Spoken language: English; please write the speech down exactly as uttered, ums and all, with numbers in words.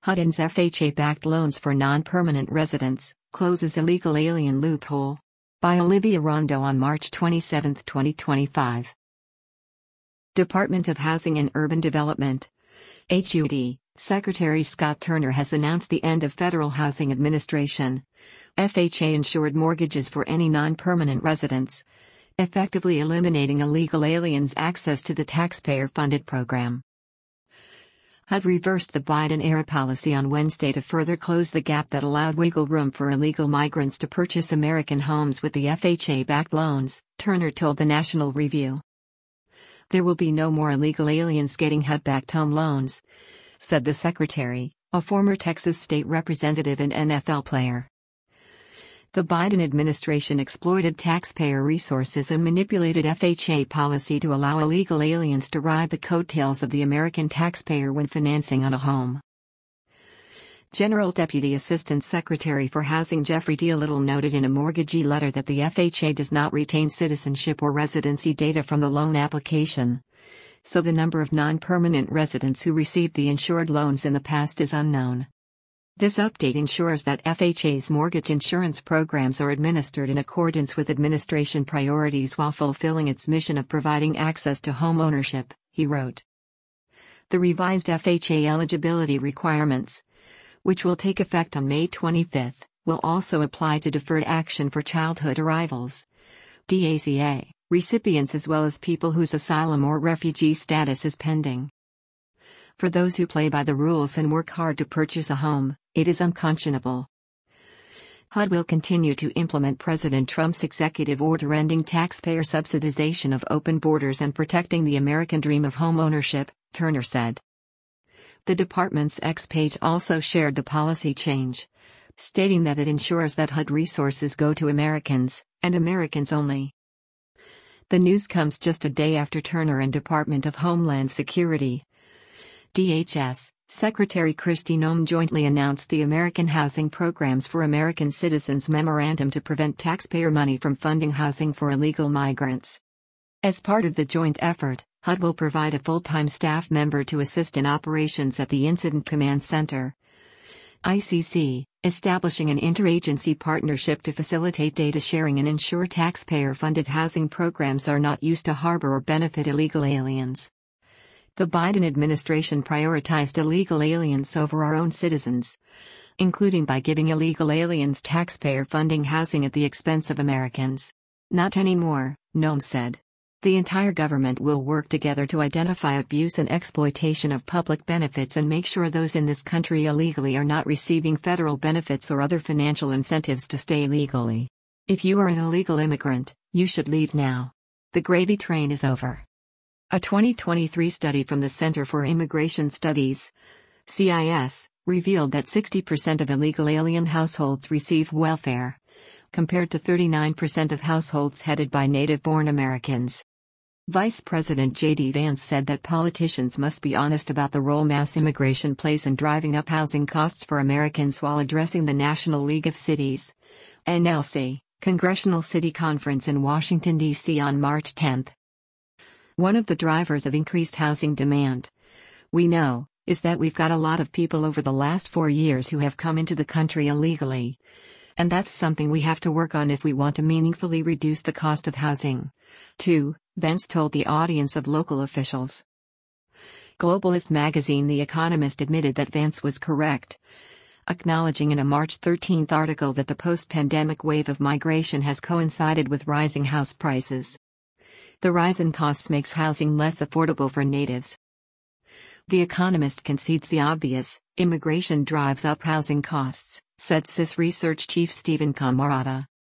H U D ends F H A-backed loans for non-permanent residents, closes illegal alien loophole. By Olivia Rondo on March twenty-seventh, twenty twenty-five. Department of Housing and Urban Development. H U D, Secretary Scott Turner has announced the end of Federal Housing Administration F H A-insured mortgages for any non-permanent residents, effectively eliminating illegal aliens' access to the taxpayer-funded program. H U D reversed the Biden-era policy on Wednesday to further close the gap that allowed wiggle room for illegal migrants to purchase American homes with the F H A-backed loans, Turner told the National Review. There will be no more illegal aliens getting H U D-backed home loans, said the secretary, a former Texas state representative and N F L player. The Biden administration exploited taxpayer resources and manipulated F H A policy to allow illegal aliens to ride the coattails of the American taxpayer when financing on a home. General Deputy Assistant Secretary for Housing Jeffrey D. Little noted in a mortgagee letter that the F H A does not retain citizenship or residency data from the loan application, so the number of non-permanent residents who received the insured loans in the past is unknown. This update ensures that F H A's mortgage insurance programs are administered in accordance with administration priorities while fulfilling its mission of providing access to home ownership, he wrote. The revised F H A eligibility requirements, which will take effect on May twenty-fifth, will also apply to deferred action for childhood arrivals D A C A recipients as well as people whose asylum or refugee status is pending. For those who play by the rules and work hard to purchase a home, it is unconscionable. H U D will continue to implement President Trump's executive order ending taxpayer subsidization of open borders and protecting the American dream of home ownership, Turner said. The department's X page also shared the policy change, stating that it ensures that H U D resources go to Americans, and Americans only. The news comes just a day after Turner and Department of Homeland Security D H S, Secretary Kristi Noem jointly announced the American Housing Programs for American Citizens Memorandum to prevent taxpayer money from funding housing for illegal migrants. As part of the joint effort, H U D will provide a full-time staff member to assist in operations at the Incident Command Center I C C, establishing an interagency partnership to facilitate data sharing and ensure taxpayer-funded housing programs are not used to harbor or benefit illegal aliens. The Biden administration prioritized illegal aliens over our own citizens, including by giving illegal aliens taxpayer-funding housing at the expense of Americans. Not anymore, Noem said. The entire government will work together to identify abuse and exploitation of public benefits and make sure those in this country illegally are not receiving federal benefits or other financial incentives to stay legally. If you are an illegal immigrant, you should leave now. The gravy train is over. A twenty twenty-three study from the Center for Immigration Studies, C I S, revealed that sixty percent of illegal alien households receive welfare, compared to thirty-nine percent of households headed by native-born Americans. Vice President J D Vance said that politicians must be honest about the role mass immigration plays in driving up housing costs for Americans while addressing the National League of Cities, N L C, Congressional City Conference in Washington, D C on March tenth. One of the drivers of increased housing demand, we know, is that we've got a lot of people over the last four years who have come into the country illegally. And that's something we have to work on if we want to meaningfully reduce the cost of housing, too, Vance told the audience of local officials. Globalist magazine The Economist admitted that Vance was correct, acknowledging in a March thirteenth article that the post-pandemic wave of migration has coincided with rising house prices. The rise in costs makes housing less affordable for natives. The Economist concedes the obvious: immigration drives up housing costs, said C I S research chief Stephen Camarata.